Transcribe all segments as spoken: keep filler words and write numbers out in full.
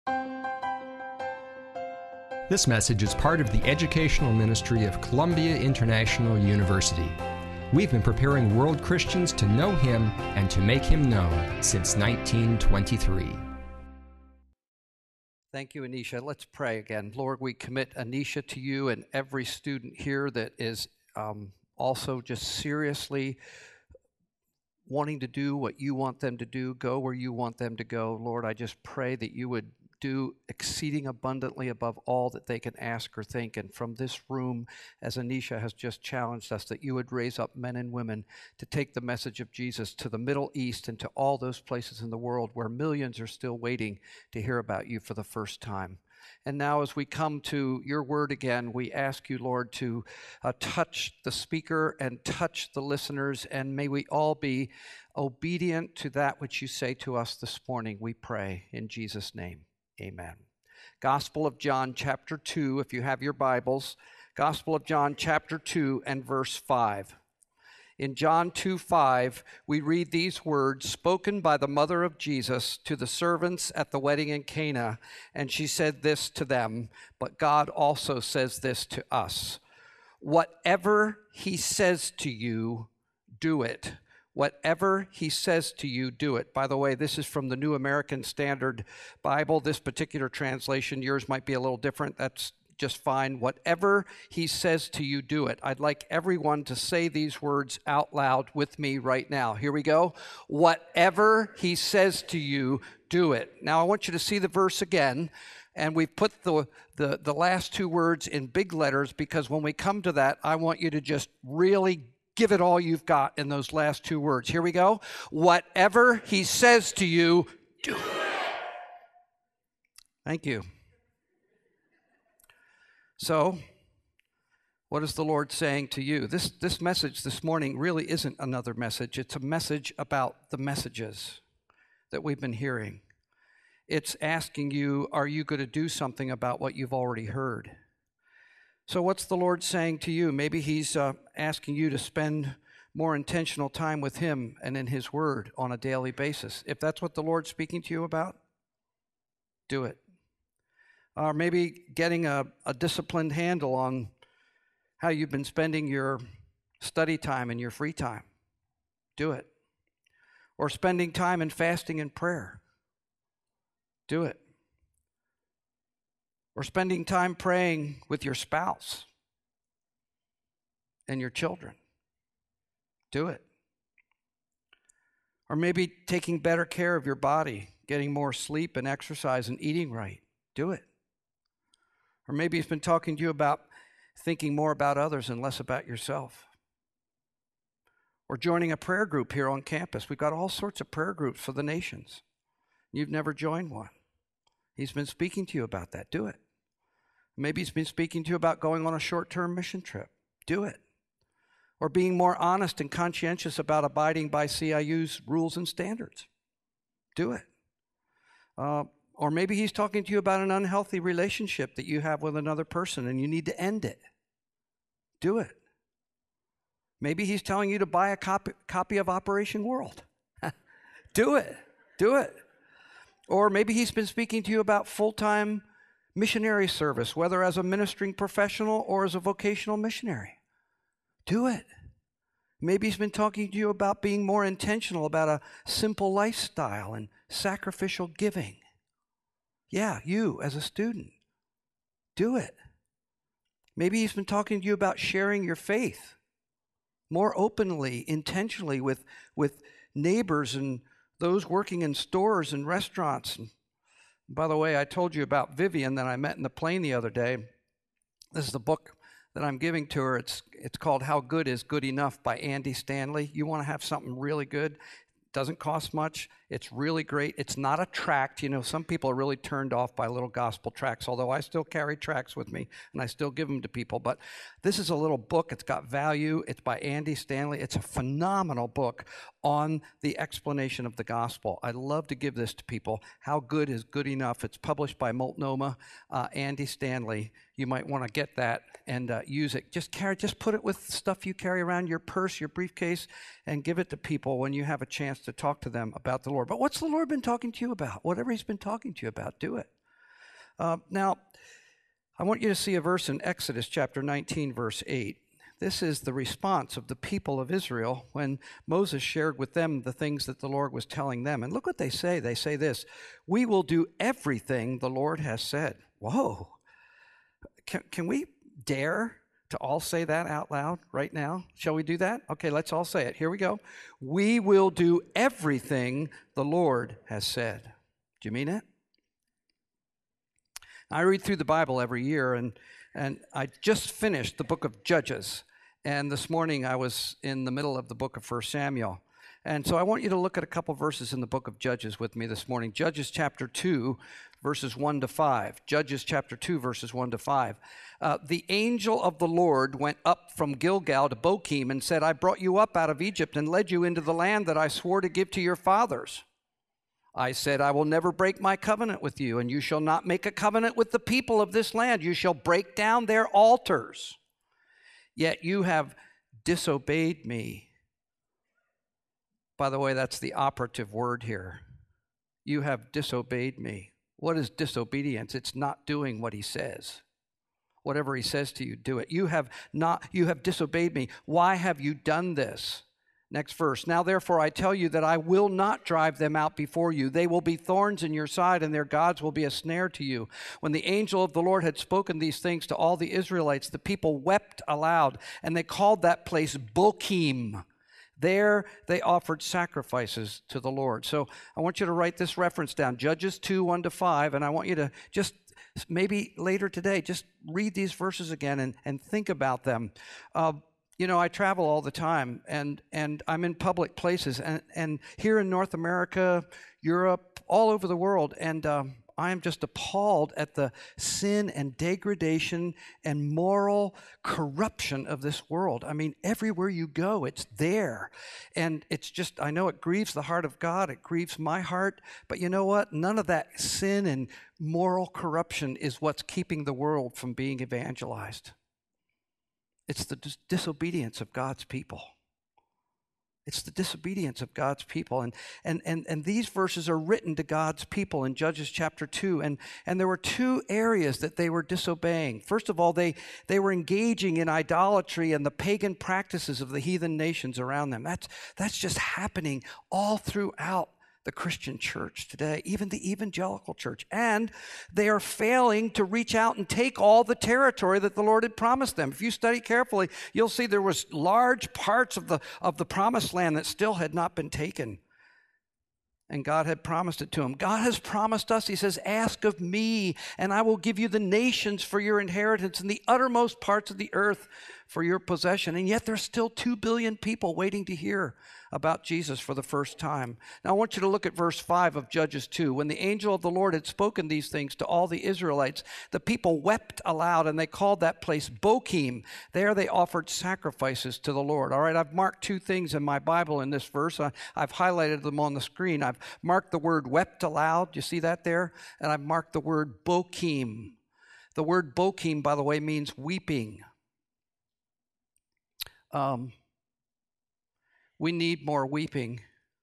This message is part of the educational ministry of Columbia International University. We've been preparing world Christians to know Him and to make Him known since nineteen twenty-three. Thank you, Anisha. Let's pray again. Lord, we commit Anisha to you and every student here that is um, also just seriously wanting to do what you want them to do, go where you want them to go. Lord, I just pray that you would do exceeding abundantly above all that they can ask or think. And from this room, as Anisha has just challenged us, that you would raise up men and women to take the message of Jesus to the Middle East and to all those places in the world where millions are still waiting to hear about you for the first time. And now as we come to your word again, we ask you, Lord, to uh, touch the speaker and touch the listeners, and may we all be obedient to that which you say to us this morning, we pray in Jesus' name. Amen. Gospel of John chapter two, if you have your Bibles, Gospel of John chapter two and verse five. In John two five, we read these words spoken by the mother of Jesus to the servants at the wedding in Cana, and she said this to them, but God also says this to us. Whatever he says to you, do it. Whatever he says to you, do it. By the way, this is from the New American Standard Bible. This particular translation, yours might be a little different. That's just fine. Whatever he says to you, do it. I'd like everyone to say these words out loud with me right now. Here we go. Whatever he says to you, do it. Now I want you to see the verse again. And we've put the, the, the last two words in big letters because when we come to that, I want you to just really give it all you've got in those last two words. Here we go. Whatever he says to you, do it. Thank you. So, what is the Lord saying to you? This, this message this morning really isn't another message. It's a message about the messages that we've been hearing. It's asking you, are you going to do something about what you've already heard? So what's the Lord saying to you? Maybe he's uh, asking you to spend more intentional time with him and in his word on a daily basis. If that's what the Lord's speaking to you about, do it. Or maybe getting a, a disciplined handle on how you've been spending your study time and your free time. Do it. Or spending time in fasting and prayer. Do it. Or spending time praying with your spouse and your children. Do it. Or maybe taking better care of your body, getting more sleep and exercise and eating right. Do it. Or maybe he's been talking to you about thinking more about others and less about yourself. Or joining a prayer group here on campus. We've got all sorts of prayer groups for the nations. You've never joined one. He's been speaking to you about that. Do it. Maybe he's been speaking to you about going on a short-term mission trip. Do it. Or being more honest and conscientious about abiding by C I U's rules and standards. Do it. Uh, or maybe he's talking to you about an unhealthy relationship that you have with another person and you need to end it. Do it. Maybe he's telling you to buy a copy, copy of Operation World. Do it. Do it. Or maybe he's been speaking to you about full-time missionary service, whether as a ministering professional or as a vocational missionary. Do it. Maybe he's been talking to you about being more intentional about a simple lifestyle and sacrificial giving. Yeah, you as a student. Do it. Maybe he's been talking to you about sharing your faith more openly, intentionally with, with neighbors and those working in stores and restaurants. And by the way, I told you about Vivian that I met in the plane the other day. This is the book that I'm giving to her. It's it's called How Good is Good Enough by Andy Stanley. You want to have something really good? Doesn't cost much. It's really great. It's not a tract. You know, some people are really turned off by little gospel tracts, although I still carry tracts with me, and I still give them to people. But this is a little book. It's got value. It's by Andy Stanley. It's a phenomenal book on the explanation of the gospel. I love to give this to people. How Good is Good Enough. It's published by Multnomah, uh, Andy Stanley. You might want to get that and uh, use it. Just carry, just put it with stuff you carry around your purse, your briefcase, and give it to people when you have a chance to talk to them about the Lord. But what's the Lord been talking to you about? Whatever he's been talking to you about, do it. Uh, now, I want you to see a verse in Exodus chapter nineteen, verse eight. This is the response of the people of Israel when Moses shared with them the things that the Lord was telling them. And look what they say. They say this, "We will do everything the Lord has said." Whoa. Can, can we dare to all say that out loud right now? Shall we do that? Okay, let's all say it. Here we go. We will do everything the Lord has said. Do you mean it? I read through the Bible every year, and, and I just finished the book of Judges. And this morning I was in the middle of the book of First Samuel. And so I want you to look at a couple verses in the book of Judges with me this morning. Judges chapter two, verses one to five. Judges chapter two, verses one to five. Uh, the angel of the Lord went up from Gilgal to Bochim and said, "I brought you up out of Egypt and led you into the land that I swore to give to your fathers. I said, I will never break my covenant with you, and you shall not make a covenant with the people of this land. You shall break down their altars. Yet you have disobeyed me." By the way, that's the operative word here. You have disobeyed me. What is disobedience? It's not doing what he says. Whatever he says to you, do it. You have not, you have disobeyed me. Why have you done this? Next verse. "Now therefore I tell you that I will not drive them out before you. They will be thorns in your side, and their gods will be a snare to you." When the angel of the Lord had spoken these things to all the Israelites, the people wept aloud, and they called that place Bochim. There they offered sacrifices to the Lord. So I want you to write this reference down, Judges two, one to five, and I want you to just maybe later today, just read these verses again and, and think about them. Uh, You know, I travel all the time, and, and I'm in public places, and, and here in North America, Europe, all over the world, and um, I am just appalled at the sin and degradation and moral corruption of this world. I mean, everywhere you go, it's there. And it's just, I know it grieves the heart of God, it grieves my heart, but you know what? None of that sin and moral corruption is what's keeping the world from being evangelized. It's the dis- disobedience of God's people. It's the disobedience of God's people. And, and, and, and these verses are written to God's people in Judges chapter two. And, and there were two areas that they were disobeying. First of all, they, they were engaging in idolatry and the pagan practices of the heathen nations around them. That's, that's just happening all throughout the Christian church today, even the evangelical church. And they are failing to reach out and take all the territory that the Lord had promised them. If you study carefully, you'll see there was large parts of the, of the promised land that still had not been taken. And God had promised it to them. God has promised us, he says, "Ask of me, and I will give you the nations for your inheritance and the uttermost parts of the earth for your possession." And yet there's still two billion people waiting to hear about Jesus for the first time. Now I want you to look at verse five of Judges two. "When the angel of the Lord had spoken these things to all the Israelites, the people wept aloud, and they called that place Bochim. There they offered sacrifices to the Lord." All right, I've marked two things in my Bible in this verse. I, I've highlighted them on the screen. I've marked the word wept aloud. You see that there? And I've marked the word Bochim. The word Bochim, by the way, means weeping. Um, we need more weeping.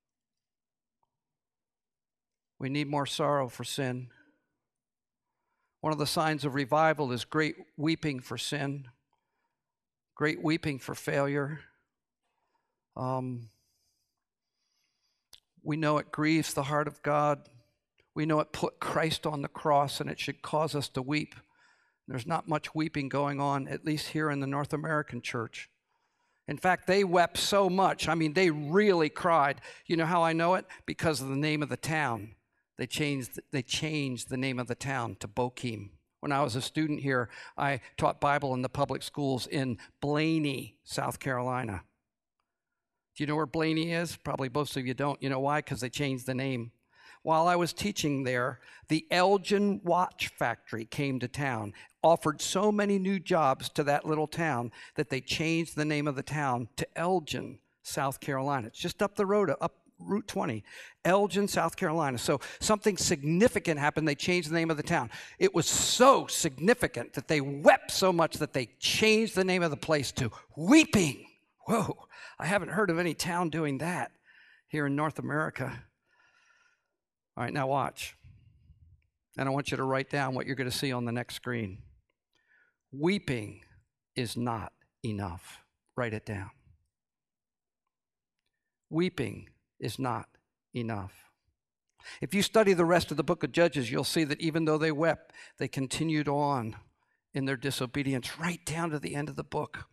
We need more sorrow for sin. One of the signs of revival is great weeping for sin, great weeping for failure. Um, we know it grieves the heart of God. We know it put Christ on the cross, and it should cause us to weep. There's not much weeping going on, at least here in the North American church. In fact, they wept so much. I mean, they really cried. You know how I know it? Because of the name of the town. They changed, they changed the name of the town to Bochim. When I was a student here, I taught Bible in the public schools in Blaney, South Carolina. Do you know where Blaney is? Probably most of you don't. You know why? Because they changed the name. While I was teaching there, the Elgin Watch Factory came to town, offered so many new jobs to that little town that they changed the name of the town to Elgin, South Carolina. It's just up the road, up Route twenty, Elgin, South Carolina. So something significant happened. They changed the name of the town. It was so significant that they wept so much that they changed the name of the place to Weeping. Whoa, I haven't heard of any town doing that here in North America. All right, now watch. And I want you to write down what you're going to see on the next screen. Weeping is not enough. Write it down. Weeping is not enough. If you study the rest of the book of Judges, you'll see that even though they wept, they continued on in their disobedience right down to the end of the book.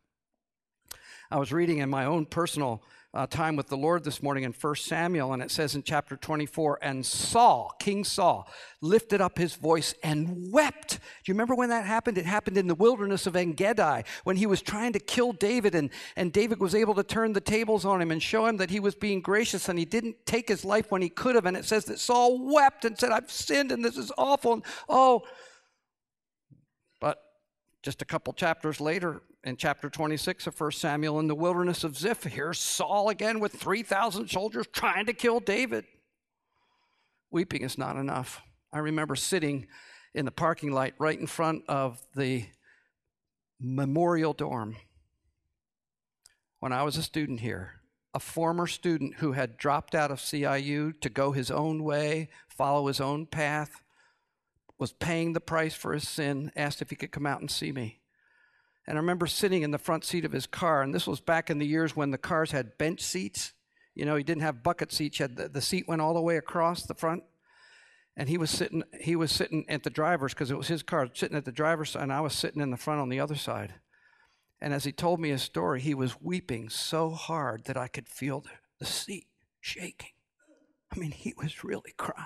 I was reading in my own personal uh, time with the Lord this morning in First Samuel, and it says in chapter twenty-four, and Saul, King Saul, lifted up his voice and wept. Do you remember when that happened? It happened in the wilderness of En-Gedi when he was trying to kill David, and, and David was able to turn the tables on him and show him that he was being gracious, and he didn't take his life when he could have. And it says that Saul wept and said, I've sinned, and this is awful. And, oh, but just a couple chapters later, in chapter twenty-six of First Samuel, in the wilderness of Ziph, here's Saul again with three thousand soldiers trying to kill David. Weeping is not enough. I remember sitting in the parking lot right in front of the Memorial Dorm when I was a student here. A former student who had dropped out of C I U to go his own way, follow his own path, was paying the price for his sin, asked if he could come out and see me. And I remember sitting in the front seat of his car, and this was back in the years when the cars had bench seats. You know, he didn't have bucket seats. He had the, the seat went all the way across the front. And he was sitting he was sitting at the driver's, because it was his car, sitting at the driver's side, and I was sitting in the front on the other side. And as he told me his story, he was weeping so hard that I could feel the, the seat shaking. I mean, he was really crying.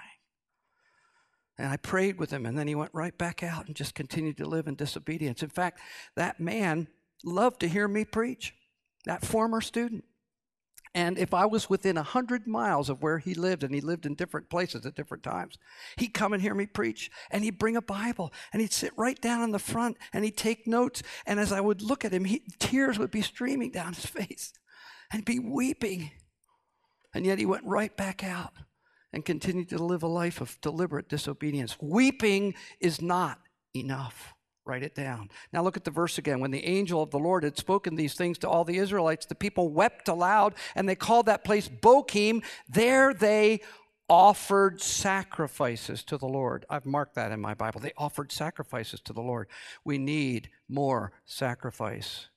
And I prayed with him, and then he went right back out and just continued to live in disobedience. In fact, that man loved to hear me preach, that former student. And if I was within one hundred miles of where he lived, and he lived in different places at different times, he'd come and hear me preach, and he'd bring a Bible, and he'd sit right down in the front, and he'd take notes. And as I would look at him, he, tears would be streaming down his face, and he'd be weeping. And yet he went right back out and continued to live a life of deliberate disobedience. Weeping is not enough. Write it down. Now look at the verse again. When the angel of the Lord had spoken these things to all the Israelites, the people wept aloud, and they called that place Bochim. There they offered sacrifices to the Lord. I've marked that in my Bible. They offered sacrifices to the Lord. We need more sacrifice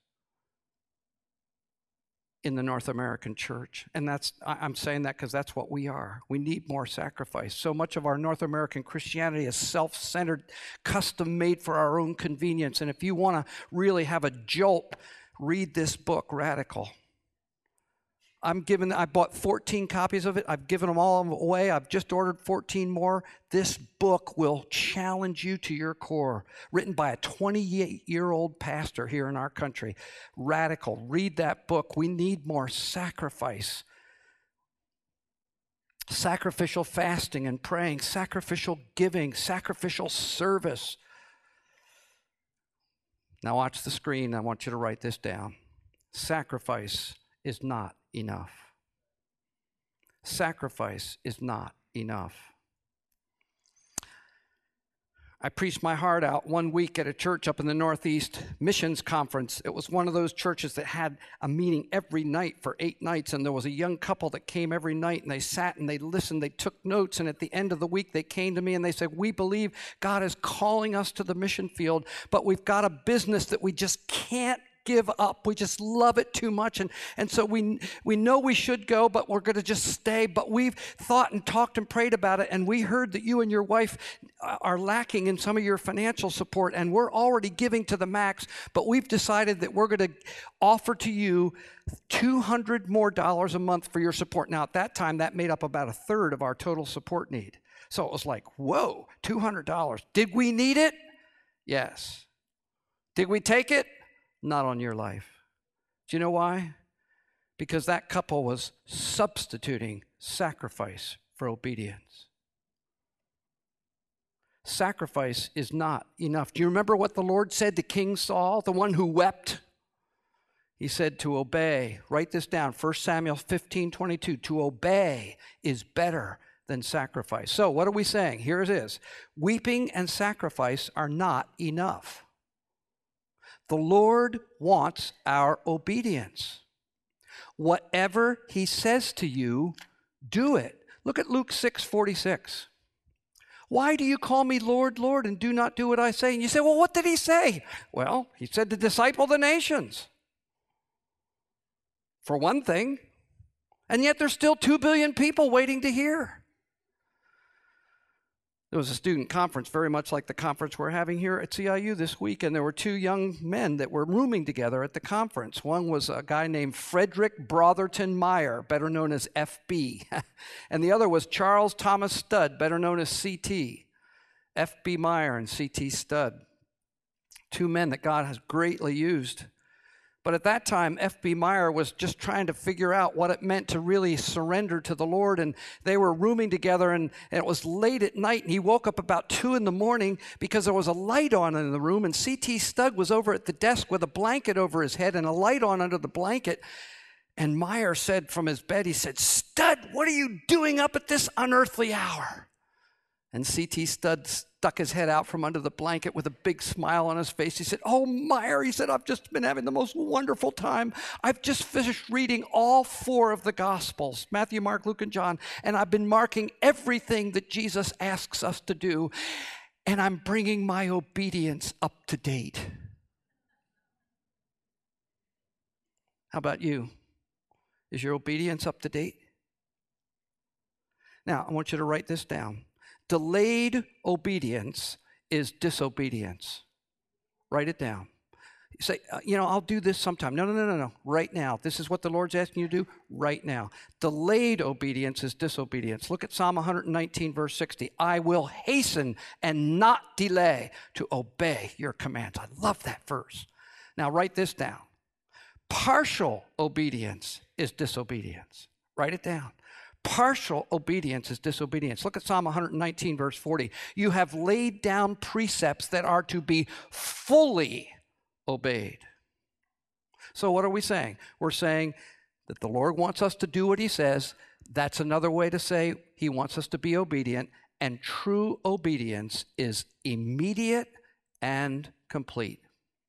in the North American church. And that's, I'm saying that because that's what we are. We need more sacrifice. So much of our North American Christianity is self-centered, custom-made for our own convenience. And if you want to really have a jolt, read this book, Radical. I'm giving, I bought fourteen copies of it. I've given them all away. I've just ordered fourteen more. This book will challenge you to your core. Written by a twenty-eight-year-old pastor here in our country. Radical. Read that book. We need more sacrifice. Sacrificial fasting and praying. Sacrificial giving. Sacrificial service. Now watch the screen. I want you to write this down. Sacrifice is not enough. Sacrifice is not enough. I preached my heart out one week at a church up in the Northeast missions conference. It was one of those churches that had a meeting every night for eight nights, and there was a young couple that came every night, and they sat and they listened, they took notes, and at the end of the week they came to me and they said, we believe God is calling us to the mission field, but we've got a business that we just can't give up. We just love it too much. And, and so we, we know we should go, but we're going to just stay. But we've thought and talked and prayed about it, and we heard that you and your wife are lacking in some of your financial support, and we're already giving to the max, but we've decided that we're going to offer to you two hundred more dollars a month for your support. Now, at that time, that made up about a third of our total support need. So it was like, whoa, two hundred dollars. Did we need it? Yes. Did we take it? Not on your life. Do you know why? Because that couple was substituting sacrifice for obedience. Sacrifice is not enough. Do you remember what the Lord said to King Saul, the one who wept? He said to obey. Write this down, First Samuel fifteen twenty-two. To obey is better than sacrifice. So what are we saying? Here it is. Weeping and sacrifice are not enough. The Lord wants our obedience. Whatever he says to you, do it. Look at Luke six forty-six. Why do you call me Lord, Lord, and do not do what I say? And you say, well, what did he say? Well, he said to disciple the nations, for one thing. And yet there's still two billion people waiting to hear. There was a student conference very much like the conference we're having here at C I U this week, and there were two young men that were rooming together at the conference. One was a guy named Frederick Brotherton Meyer, better known as F B, and the other was Charles Thomas Studd, better known as C T. F B Meyer and C T Studd, two men that God has greatly used. But at that time, F B Meyer was just trying to figure out what it meant to really surrender to the Lord. And they were rooming together, and, and it was late at night. And he woke up about two in the morning because there was a light on in the room. And C T Studd was over at the desk with a blanket over his head and a light on under the blanket. And Meyer said from his bed, he said, "Studd, what are you doing up at this unearthly hour?" And C T Studd stuck his head out from under the blanket with a big smile on his face. He said, "Oh, Meyer," he said, "I've just been having the most wonderful time. I've just finished reading all four of the Gospels, Matthew, Mark, Luke, and John, and I've been marking everything that Jesus asks us to do, and I'm bringing my obedience up to date." How about you? Is your obedience up to date? Now, I want you to write this down. Delayed obedience is disobedience. Write it down. You say, uh, you know, I'll do this sometime. No, no, no, no, no. Right now. This is what the Lord's asking you to do right now. Delayed obedience is disobedience. Look at Psalm one nineteen, verse sixty. I will hasten and not delay to obey your commands. I love that verse. Now, write this down. Partial obedience is disobedience. Write it down. Partial obedience is disobedience. Look at Psalm one nineteen, verse forty. You have laid down precepts that are to be fully obeyed. So what are we saying? We're saying that the Lord wants us to do what he says. That's another way to say he wants us to be obedient. And true obedience is immediate and complete.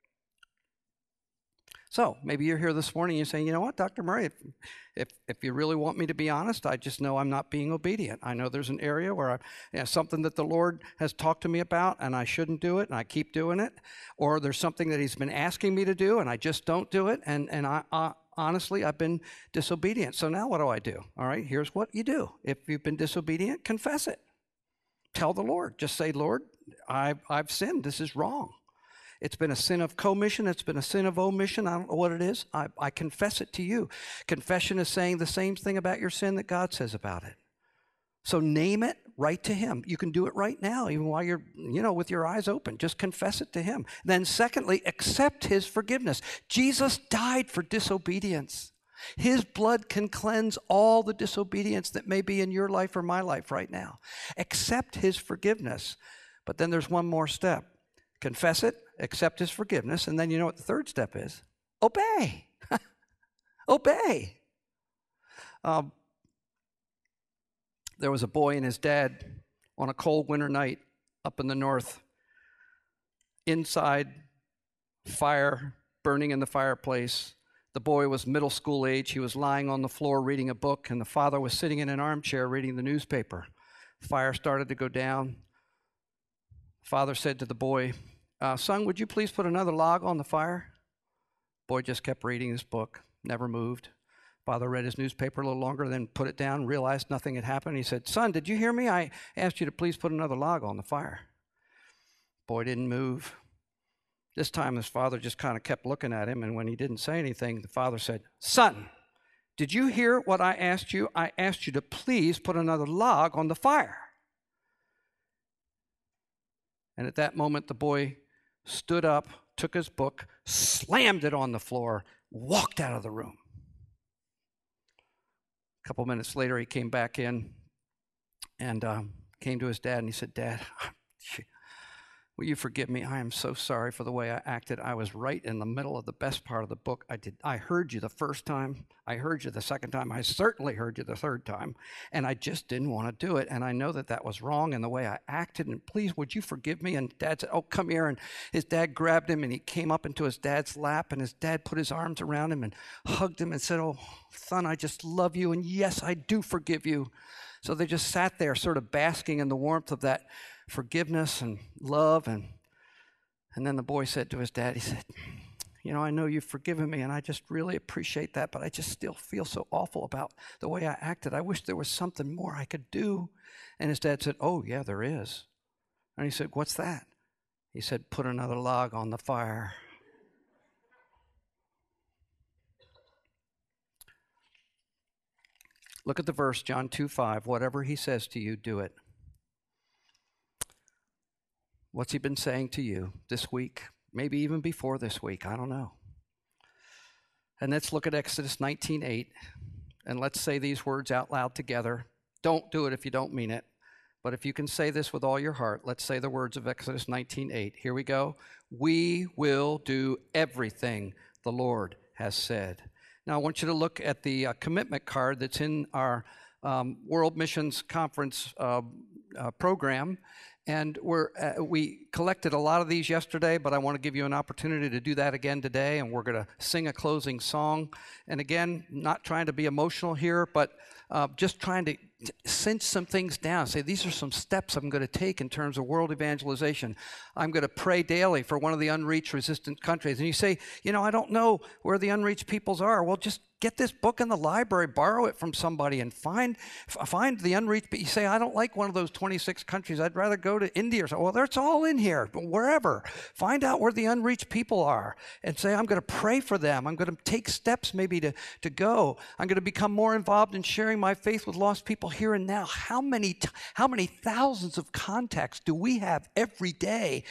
So maybe you're here this morning and you're saying, you know what, Doctor Murray, if, if if you really want me to be honest, I just know I'm not being obedient. I know there's an area where I, you know, something that the Lord has talked to me about and I shouldn't do it and I keep doing it. Or there's something that he's been asking me to do and I just don't do it. And, and I, I honestly, I've been disobedient. So now what do I do? All right, here's what you do. If you've been disobedient, confess it. Tell the Lord. Just say, Lord, I've, I've sinned. This is wrong. It's been a sin of commission. It's been a sin of omission. I don't know what it is. I, I confess it to you. Confession is saying the same thing about your sin that God says about it. So name it, write to him. You can do it right now, even while you're, you know, with your eyes open. Just confess it to him. Then secondly, accept his forgiveness. Jesus died for disobedience. His blood can cleanse all the disobedience that may be in your life or my life right now. Accept his forgiveness. But then there's one more step. Confess it, accept his forgiveness, and then you know what the third step is? Obey. Obey. Um, there was a boy and his dad on a cold winter night up in the north, inside, fire burning in the fireplace. The boy was middle school age. He was lying on the floor reading a book, and the father was sitting in an armchair reading the newspaper. Fire started to go down. Father said to the boy, uh, son, would you please put another log on the fire? Boy just kept reading his book, never moved. Father read his newspaper a little longer, then put it down, realized nothing had happened. He said, son, did you hear me? I asked you to please put another log on the fire. Boy didn't move. This time his father just kind of kept looking at him, and when he didn't say anything, the father said, son, did you hear what I asked you? I asked you to please put another log on the fire. And at that moment, the boy stood up, took his book, slammed it on the floor, walked out of the room. A couple minutes later, he came back in and um, came to his dad, and he said, Dad, will you forgive me? I am so sorry for the way I acted. I was right in the middle of the best part of the book. I did. I heard you the first time. I heard you the second time. I certainly heard you the third time. And I just didn't want to do it. And I know that that was wrong in the way I acted. And please, would you forgive me? And Dad said, oh, come here. And his dad grabbed him, and he came up into his dad's lap. And his dad put his arms around him and hugged him and said, oh, son, I just love you. And yes, I do forgive you. So they just sat there sort of basking in the warmth of that forgiveness and love. And, and then the boy said to his dad, he said, you know, I know you've forgiven me, and I just really appreciate that, but I just still feel so awful about the way I acted. I wish there was something more I could do. And his dad said, oh, yeah, there is. And he said, what's that? He said, put another log on the fire. Look at the verse, John two five. Whatever he says to you, do it. What's he been saying to you this week? Maybe even before this week. I don't know. And let's look at Exodus nineteen eight. And let's say these words out loud together. Don't do it if you don't mean it. But if you can say this with all your heart, let's say the words of Exodus nineteen eight. Here we go. We will do everything the Lord has said. Now, I want you to look at the uh, commitment card that's in our um, World Missions Conference uh, uh, program. And we're, uh, we collected a lot of these yesterday, but I want to give you an opportunity to do that again today. And we're going to sing a closing song. And again, not trying to be emotional here, but uh, just trying to cinch some things down. Say, these are some steps I'm going to take in terms of world evangelization. I'm going to pray daily for one of the unreached resistant countries. And you say, you know, I don't know where the unreached peoples are. Well, just get this book in the library, borrow it from somebody, and find find the unreached. But you say, I don't like one of those twenty-six countries. I'd rather go to India or something. Well, that's all in here, but wherever. Find out where the unreached people are and say, I'm going to pray for them. I'm going to take steps maybe to, to go. I'm going to become more involved in sharing my faith with lost people here and now. How many, how many thousands of contacts do we have every day?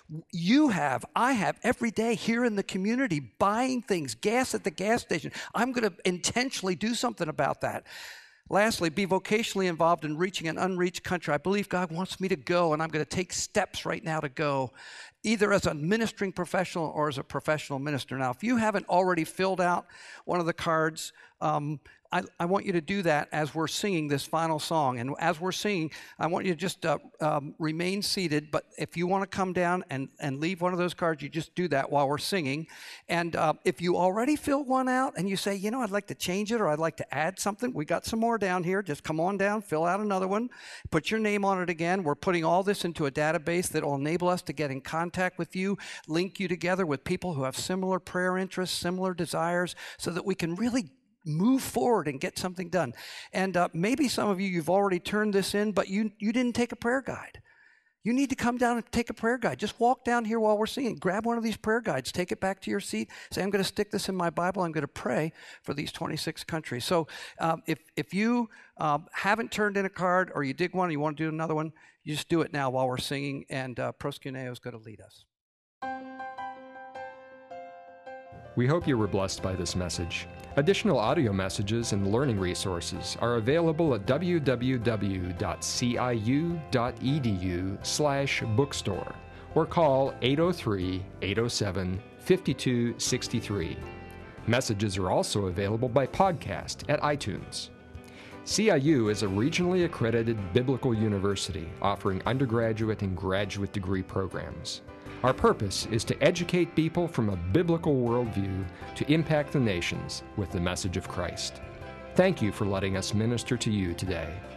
You have, I have every day here in the community, buying things, gas at the gas station. I'm going to intentionally do something about that. Lastly, be vocationally involved in reaching an unreached country. I believe God wants me to go, and I'm going to take steps right now to go, either as a ministering professional or as a professional minister. Now, if you haven't already filled out one of the cards, um, I, I want you to do that as we're singing this final song. And as we're singing, I want you to just uh, um, remain seated. But if you want to come down and, and leave one of those cards, you just do that while we're singing. And uh, if you already filled one out and you say, you know, I'd like to change it or I'd like to add something, we got some more down here. Just come on down, fill out another one, put your name on it again. We're putting all this into a database that will enable us to get in contact with you, link you together with people who have similar prayer interests, similar desires, so that we can really move forward and get something done. And uh, maybe some of you, you've already turned this in, but you, you didn't take a prayer guide. You need to come down and take a prayer guide. Just walk down here while we're singing. Grab one of these prayer guides. Take it back to your seat. Say, I'm going to stick this in my Bible. I'm going to pray for these twenty-six countries. So um, if, if you um, haven't turned in a card or you dig one and you want to do another one, you just do it now while we're singing, and uh, Proskuneo is going to lead us. We hope you were blessed by this message. Additional audio messages and learning resources are available at w w w dot c i u dot e d u slash bookstore or call eight oh three, eight oh seven, five two six three. Messages are also available by podcast at iTunes. C I U is a regionally accredited biblical university offering undergraduate and graduate degree programs. Our purpose is to educate people from a biblical worldview to impact the nations with the message of Christ. Thank you for letting us minister to you today.